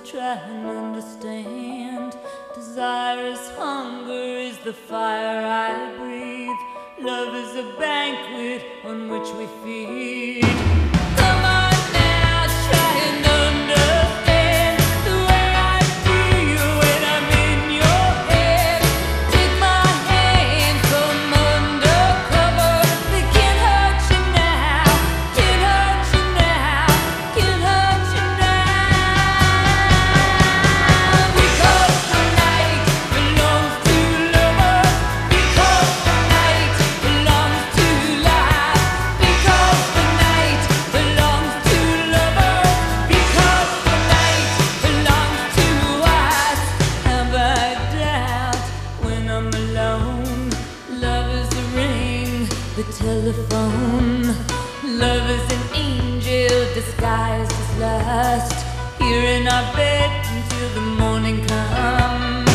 try and understand. Desire is hunger, is the fire I breathe. Love is a banquet on which we feed. Come on now, try and understand the way I feel when I'm in your head. Take my hand from undercover. They can't hurt you now, can't hurt you now, can't hurt you now. Because the night belongs to lovers. Because the night belongs to life. Because the night belongs to lovers. Because the night belongs to us. Have I doubt when I'm alone? Love is the ring, the telephone. Love is an angel disguised as lust. Here in our bed until the morning comes.